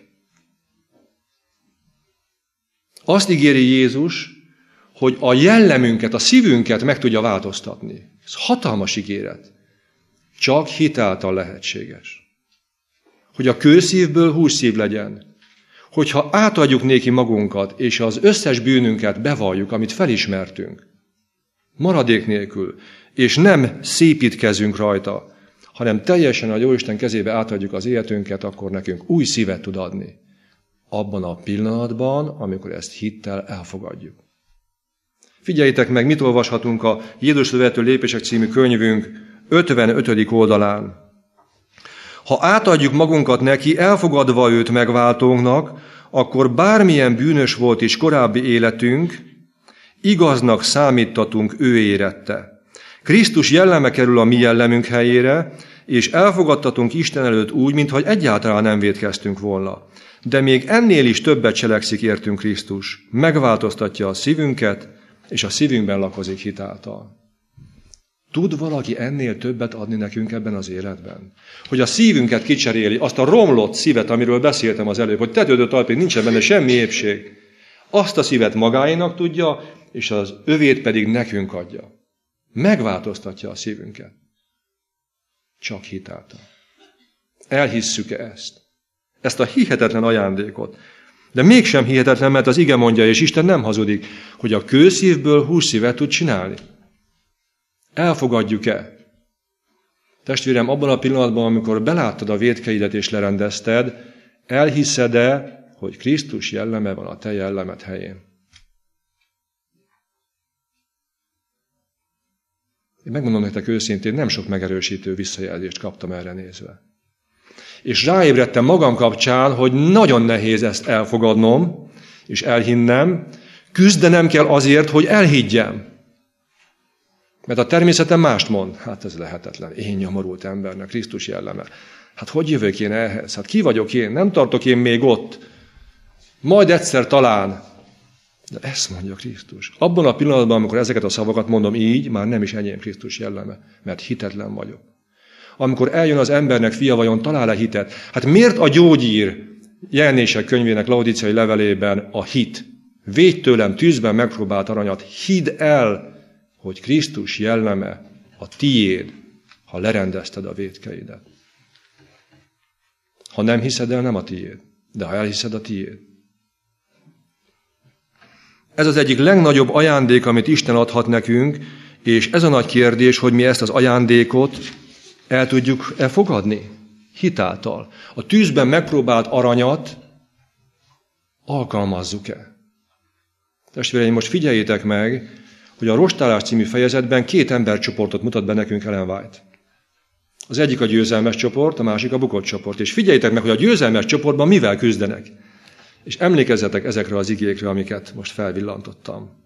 S1: Azt ígéri Jézus, hogy a jellemünket, a szívünket meg tudja változtatni. Ez hatalmas ígéret. Csak hitáltal lehetséges. Hogy a kőszívből hússzív legyen. Hogyha átadjuk néki magunkat, és az összes bűnünket bevalljuk, amit felismertünk, maradék nélkül, és nem szépítkezünk rajta, hanem teljesen a Jóisten kezébe átadjuk az életünket, akkor nekünk új szívet tud adni. Abban a pillanatban, amikor ezt hittel elfogadjuk. Figyeljétek meg, mit olvashatunk a Jézusra vezető lépések című könyvünk ötvenötödik oldalán. Ha átadjuk magunkat neki, elfogadva őt megváltónknak, akkor bármilyen bűnös volt is korábbi életünk, igaznak számítatunk ő érette. Krisztus jelleme kerül a mi jellemünk helyére, és elfogadtatunk Isten előtt úgy, mintha egyáltalán nem vétkeztünk volna. De még ennél is többet cselekszik értünk Krisztus. Megváltoztatja a szívünket, és a szívünkben lakozik hitáltal. Tud valaki ennél többet adni nekünk ebben az életben? Hogy a szívünket kicseréli, azt a romlott szívet, amiről beszéltem az előbb, hogy tetődő talpig nincsen benne semmi épség. Azt a szívet magáénak tudja, és az övét pedig nekünk adja. Megváltoztatja a szívünket. Csak hitáltal. Elhisszük-e ezt? Ezt a hihetetlen ajándékot. De mégsem hihetetlen, mert az ige mondja, és Isten nem hazudik, hogy a kőszívből hússzívet tud csinálni. Elfogadjuk-e? Testvérem, abban a pillanatban, amikor beláttad a vétkeidet és lerendezted, elhiszed-e, hogy Krisztus jelleme van a te jellemed helyén? Én megmondom nektek őszintén, nem sok megerősítő visszajelzést kaptam erre nézve. És ráébredtem magam kapcsán, hogy nagyon nehéz ezt elfogadnom, és elhinnem, küzdenem kell azért, hogy elhiggyem. Mert a természetem mást mond. Hát ez lehetetlen. Én nyomorult embernek, Krisztus jelleme. Hát hogy jövök én ehhez? Hát ki vagyok én? Nem tartok én még ott. Majd egyszer talán. De ezt mondja Krisztus. Abban a pillanatban, amikor ezeket a szavakat mondom így, már nem is enyém Krisztus jelleme, mert hitetlen vagyok. Amikor eljön az embernek fia, vajon talál-e hitet? Hát miért a gyógyír Jelenések könyvének laodíceai levelében a hit? Védj tőlem tűzben megpróbált aranyat, hidd el, hogy Krisztus jelleme a tiéd, ha lerendezted a vétkeidet. Ha nem hiszed el, nem a tiéd, de ha elhiszed, a tiéd. Ez az egyik legnagyobb ajándék, amit Isten adhat nekünk, és ez a nagy kérdés, hogy mi ezt az ajándékot el tudjuk-e fogadni? Hitáltal. A tűzben megpróbált aranyat alkalmazzuk-e? Testvéreim, most figyeljétek meg, hogy a Rostálás című fejezetben két embercsoportot mutat be nekünk Ellen White. Az egyik a győzelmes csoport, a másik a bukott csoport. És figyeljétek meg, hogy a győzelmes csoportban mivel küzdenek. És emlékezzetek ezekre az igékre, amiket most felvillantottam.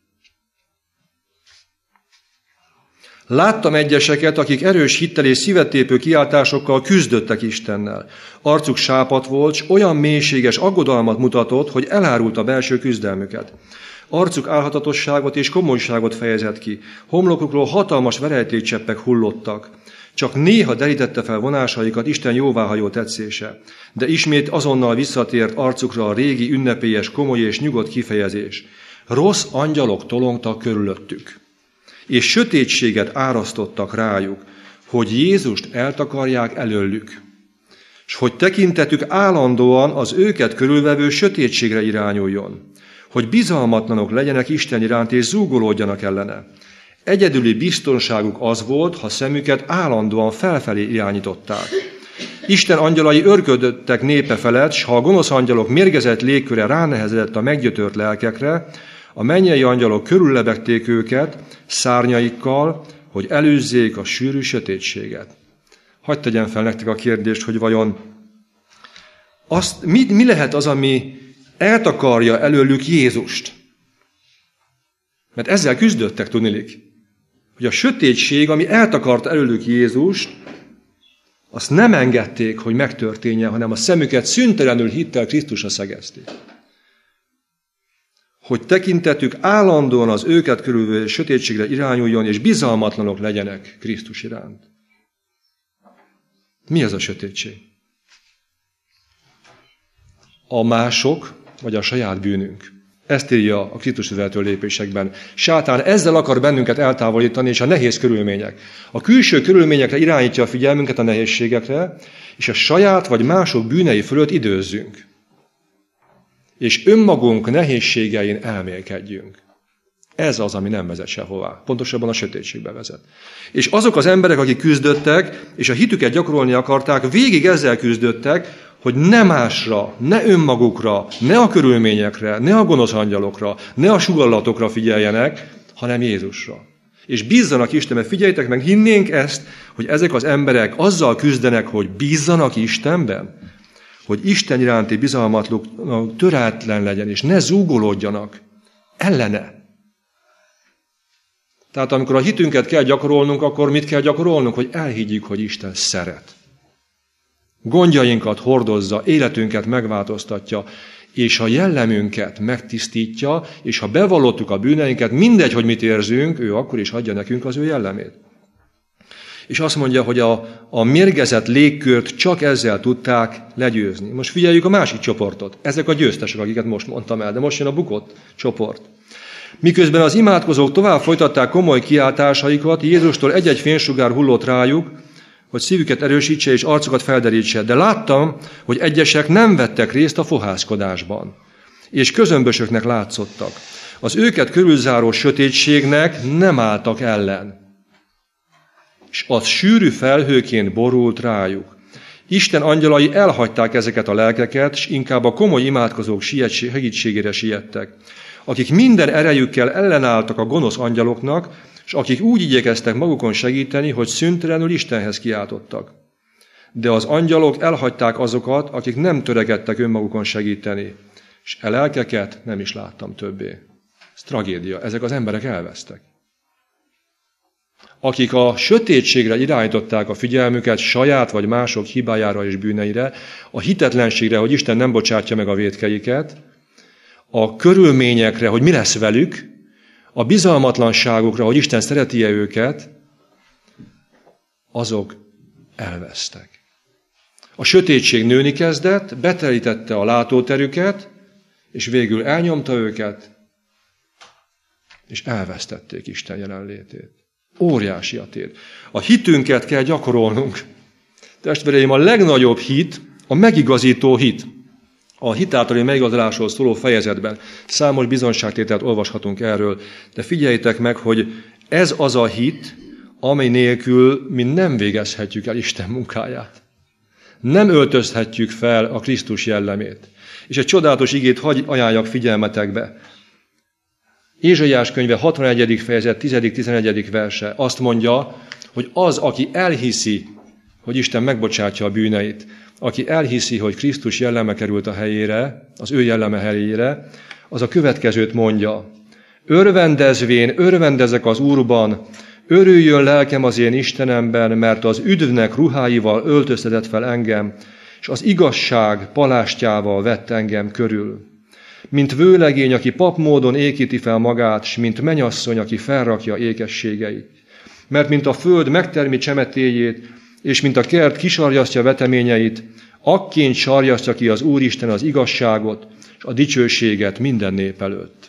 S1: Láttam egyeseket, akik erős hittel és szívettépő kiáltásokkal küzdöttek Istennel. Arcuk sápadt volt, s olyan mélységes aggodalmat mutatott, hogy elárult a belső küzdelmüket. Arcuk álhatatosságot és komolyságot fejezett ki. Homlokukról hatalmas verejtékcseppek hullottak. Csak néha derítette fel vonásaikat Isten jóváhagyó tetszése. De ismét azonnal visszatért arcukra a régi ünnepélyes, komoly és nyugodt kifejezés. Rossz angyalok tolongtak körülöttük, és sötétséget árasztottak rájuk, hogy Jézust eltakarják előlük, és hogy tekintetük állandóan az őket körülvevő sötétségre irányuljon, hogy bizalmatlanok legyenek Isten iránt és zúgolódjanak ellene. Egyedüli biztonságuk az volt, ha szemüket állandóan felfelé irányították. Isten angyalai örködöttek népe felett, s ha a gonosz angyalok mérgezett légköre ránehezedett a meggyötört lelkekre, a mennyei angyalok körüllebegték őket szárnyaikkal, hogy előzzék a sűrű sötétséget. Hadd tegyem fel nektek a kérdést, hogy vajon azt, mi, mi lehet az, ami eltakarja előlük Jézust? Mert ezzel küzdöttek, tudnilik, hogy a sötétség, ami eltakarta előlük Jézust, azt nem engedték, hogy megtörténjen, hanem a szemüket szüntelenül hittel Krisztusra szegezték. Hogy tekintetük állandóan az őket körülvevő sötétségre irányuljon, és bizalmatlanok legyenek Krisztus iránt. Mi az a sötétség? A mások, vagy a saját bűnünk. Ezt írja a Krisztus vezető lépésekben. Sátán ezzel akar bennünket eltávolítani, és a nehéz körülmények. A külső körülményekre irányítja a figyelmünket, a nehézségekre, és a saját vagy mások bűnei fölött időzzünk. És önmagunk nehézségein elmélkedjünk. Ez az, ami nem vezet sehová. Pontosabban a sötétségbe vezet. És azok az emberek, akik küzdöttek, és a hitüket gyakorolni akarták, végig ezzel küzdöttek, hogy ne másra, ne önmagukra, ne a körülményekre, ne a gonosz angyalokra, ne a sugallatokra figyeljenek, hanem Jézusra. És bízzanak Istenben. Figyeljétek meg, hinnénk ezt, hogy ezek az emberek azzal küzdenek, hogy bízzanak Istenben, hogy Isten iránti bizalmatluk töretlen legyen, és ne zúgolódjanak ellene. Tehát amikor a hitünket kell gyakorolnunk, akkor mit kell gyakorolnunk? Hogy elhiggyük, hogy Isten szeret. Gondjainkat hordozza, életünket megváltoztatja, és a jellemünket megtisztítja, és ha bevallottuk a bűneinket, mindegy, hogy mit érzünk, ő akkor is adja nekünk az ő jellemét. És azt mondja, hogy a, a mérgezett légkört csak ezzel tudták legyőzni. Most figyeljük a másik csoportot. Ezek a győztesek, akiket most mondtam el, de most jön a bukott csoport. Miközben az imádkozók tovább folytatták komoly kiáltásaikat, Jézustól egy-egy fénysugár hullott rájuk, hogy szívüket erősítse és arcukat felderítse. De láttam, hogy egyesek nem vettek részt a fohászkodásban, és közömbösöknek látszottak. Az őket körülzáró sötétségnek nem álltak ellen, és az sűrű felhőként borult rájuk. Isten angyalai elhagyták ezeket a lelkeket, és inkább a komoly imádkozók segítségére siettek, akik minden erejükkel ellenálltak a gonosz angyaloknak, és akik úgy igyekeztek magukon segíteni, hogy szüntelenül Istenhez kiáltottak. De az angyalok elhagyták azokat, akik nem törekedtek önmagukon segíteni, és e lelkeket nem is láttam többé. Ez tragédia, ezek az emberek elvesztek. Akik a sötétségre irányították a figyelmüket saját vagy mások hibájára és bűneire, a hitetlenségre, hogy Isten nem bocsátja meg a vétkeiket, a körülményekre, hogy mi lesz velük, a bizalmatlanságukra, hogy Isten szereti-e őket, azok elvesztek. A sötétség nőni kezdett, betelítette a látóterüket, és végül elnyomta őket, és elvesztették Isten jelenlétét. Óriási a tét. A hitünket kell gyakorolnunk. Testvéreim, a legnagyobb hit, a megigazító hit. A hitáltali megigazolásról szóló fejezetben számos bizonyságtételt olvashatunk erről, de figyeljétek meg, hogy ez az a hit, amely nélkül mi nem végezhetjük el Isten munkáját. Nem öltözhetjük fel a Krisztus jellemét. És egy csodálatos igét hagy ajánljak figyelmetekbe. Ézsaiás könyve hatvanegyedik fejezet, tizedik-tizenegyedik verse azt mondja, hogy az, aki elhiszi, hogy Isten megbocsátja a bűneit, aki elhiszi, hogy Krisztus jelleme került a helyére, az ő jelleme helyére, az a következőt mondja. Örvendezvén, örvendezek az Úrban, örüljön lelkem az én Istenemben, mert az üdvnek ruháival öltöztetett fel engem, és az igazság palástjával vett engem körül. Mint vőlegény, aki papmódon ékíti fel magát, s mint menyasszony, aki felrakja ékességeit. Mert mint a föld megtermi csemetéjét, és mint a kert kisarjasztja veteményeit, akként sarjasztja ki az Úristen az igazságot, és a dicsőséget minden nép előtt.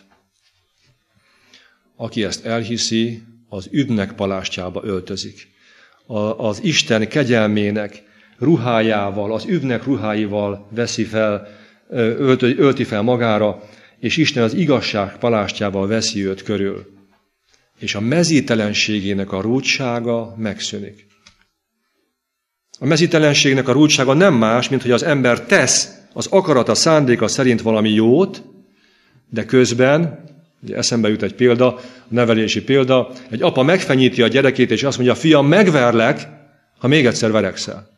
S1: Aki ezt elhiszi, az üdvnek palástjába öltözik. Az Isten kegyelmének ruhájával, az üdvnek ruháival veszi fel, ölti fel magára, és Isten az igazság palástjával veszi őt körül. És a mezítelenségének a rúdsága megszűnik. A mezítelenségnek a rúdsága nem más, mint hogy az ember tesz az akarata, szándéka szerint valami jót, de közben, ugye eszembe jut egy példa, a nevelési példa, egy apa megfenyíti a gyerekét, és azt mondja, fiam, megverlek, ha még egyszer verekszel.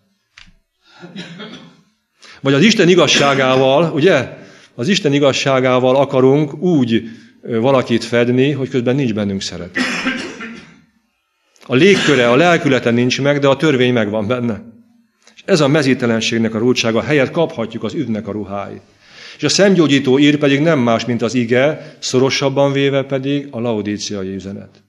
S1: Vagy az Isten igazságával, ugye, az Isten igazságával akarunk úgy valakit fedni, hogy közben nincs bennünk szeretet. A légköre, a lelkülete nincs meg, de a törvény megvan benne. És ez a mezítelenségnek a rúdsága, helyett kaphatjuk az üdvnek a ruháit. És a szemgyógyító ír pedig nem más, mint az ige, szorosabban véve pedig a laudíciai üzenet.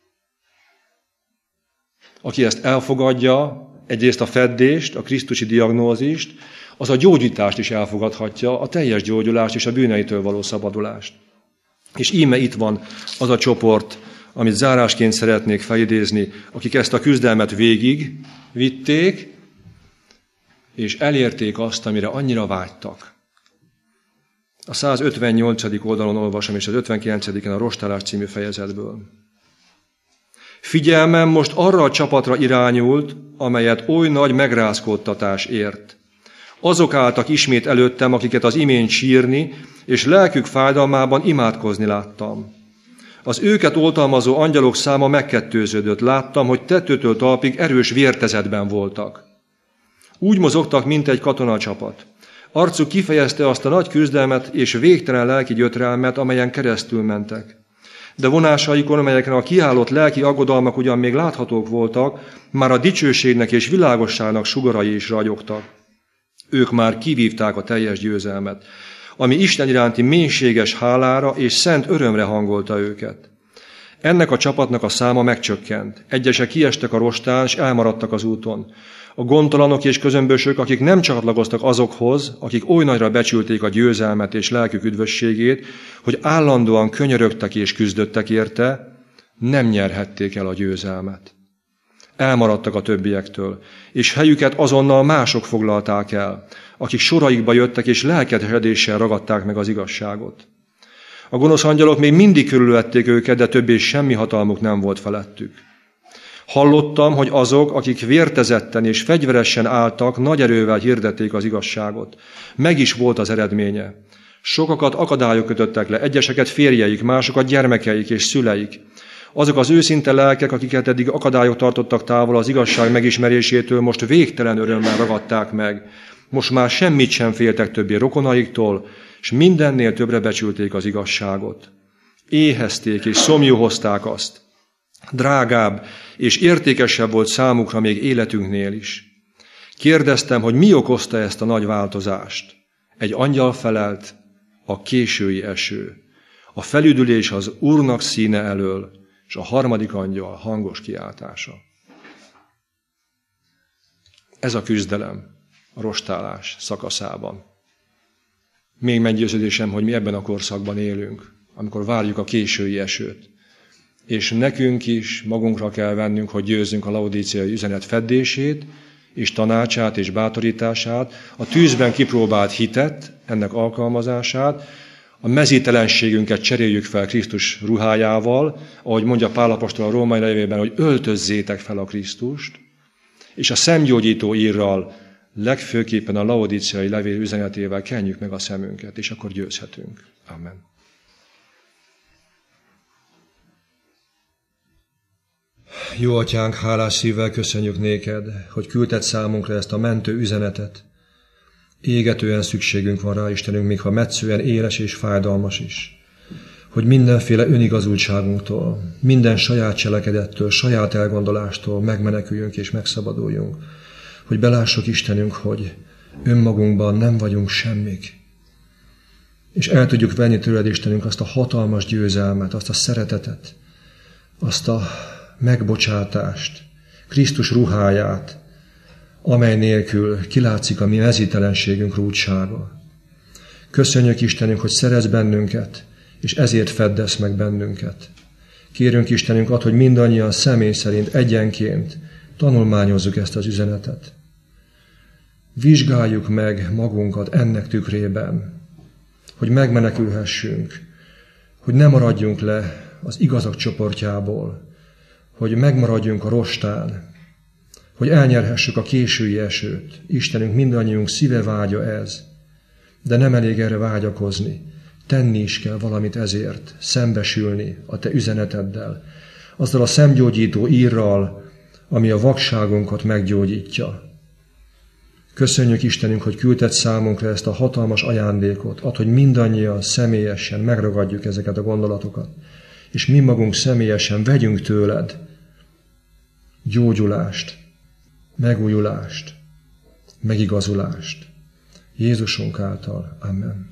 S1: Aki ezt elfogadja, egyrészt a feddést, a krisztusi diagnózist, az a gyógyítást is elfogadhatja, a teljes gyógyulást és a bűneitől való szabadulást. És íme itt van az a csoport, amit zárásként szeretnék felidézni, akik ezt a küzdelmet végig vitték, és elérték azt, amire annyira vágytak. A százötvennyolcadik oldalon olvasom, és az ötvenkilencediken a Rostálás című fejezetből. Figyelmem most arra a csapatra irányult, amelyet oly nagy megrázkódtatás ért. Azok álltak ismét előttem, akiket az imént sírni, és lelkük fájdalmában imádkozni láttam. Az őket oltalmazó angyalok száma megkettőződött. Láttam, hogy tetőtől talpig erős vértezetben voltak. Úgy mozogtak, mint egy katonacsapat. Arcuk kifejezte azt a nagy küzdelmet és végtelen lelki gyötrelmet, amelyen keresztül mentek. De vonásaikon, amelyeken a kiállott lelki aggodalmak ugyan még láthatók voltak, már a dicsőségnek és világosságnak sugarai is ragyogtak. Ők már kivívták a teljes győzelmet, ami Isten iránti mélységes hálára és szent örömre hangolta őket. Ennek a csapatnak a száma megcsökkent. Egyesek kiestek a rostán, és elmaradtak az úton. A gondtalanok és közömbösök, akik nem csatlakoztak azokhoz, akik oly nagyra becsülték a győzelmet és lelkük üdvösségét, hogy állandóan könyörögtek és küzdöttek érte, nem nyerhették el a győzelmet. Elmaradtak a többiektől, és helyüket azonnal mások foglalták el, akik soraikba jöttek és lelkesedéssel ragadták meg az igazságot. A gonosz angyalok még mindig körülvették őket, de többé semmi hatalmuk nem volt felettük. Hallottam, hogy azok, akik vértezetten és fegyveresen álltak, nagy erővel hirdették az igazságot. Meg is volt az eredménye. Sokakat akadályok kötöttek le, egyeseket férjeik, másokat gyermekeik és szüleik. Azok az őszinte lelkek, akiket eddig akadályok tartottak távol az igazság megismerésétől, most végtelen örömmel ragadták meg. Most már semmit sem féltek többé rokonaiktól, és mindennél többre becsülték az igazságot. Éhezték és szomjúhozták azt. Drágább és értékesebb volt számukra még életünknél is. Kérdeztem, hogy mi okozta ezt a nagy változást. Egy angyal felelt, a késői eső. A felüdülés az Úrnak színe elől, és a harmadik angyal hangos kiáltása. Ez a küzdelem a rostálás szakaszában. Még meggyőződésem, hogy mi ebben a korszakban élünk, amikor várjuk a késői esőt. És nekünk is magunkra kell vennünk, hogy győzzünk a laodíceai üzenet feddését, és tanácsát és bátorítását, a tűzben kipróbált hitet, ennek alkalmazását, a mezítelenségünket cseréljük fel Krisztus ruhájával, ahogy mondja Pál apostol a római levélben, hogy öltözzétek fel a Krisztust, és a szemgyógyító írral, legfőképpen a laodíceai levél üzenetével kenjük meg a szemünket, és akkor győzhetünk. Amen. Jó atyánk, hálás szívvel köszönjük néked, hogy küldted számunkra ezt a mentő üzenetet. Égetően szükségünk van rá, Istenünk, még ha metszően éles és fájdalmas is. Hogy mindenféle önigazultságunktól, minden saját cselekedettől, saját elgondolástól megmeneküljünk és megszabaduljunk. Hogy belássuk, Istenünk, hogy önmagunkban nem vagyunk semmik. És el tudjuk venni tőled, Istenünk, azt a hatalmas győzelmet, azt a szeretetet, azt a megbocsátást, Krisztus ruháját, amely nélkül kilátszik a mi mezítelenségünk rúdsága. Köszönjük, Istenünk, hogy szeretsz bennünket, és ezért feddesz meg bennünket. Kérünk, Istenünk, add, hogy mindannyian személy szerint egyenként tanulmányozzuk ezt az üzenetet. Vizsgáljuk meg magunkat ennek tükrében, hogy megmenekülhessünk, hogy ne maradjunk le az igazak csoportjából, hogy megmaradjunk a rostán, hogy elnyerhessük a késői esőt. Istenünk, mindannyiunk szíve vágya ez, de nem elég erre vágyakozni. Tenni is kell valamit ezért, szembesülni a te üzeneteddel, azzal a szemgyógyító írral, ami a vakságunkat meggyógyítja. Köszönjük, Istenünk, hogy küldted számunkra ezt a hatalmas ajándékot, add, hogy mindannyian személyesen megragadjuk ezeket a gondolatokat, és mi magunk személyesen vegyünk tőled gyógyulást, megújulást, megigazulást. Jézusunk által. Amen.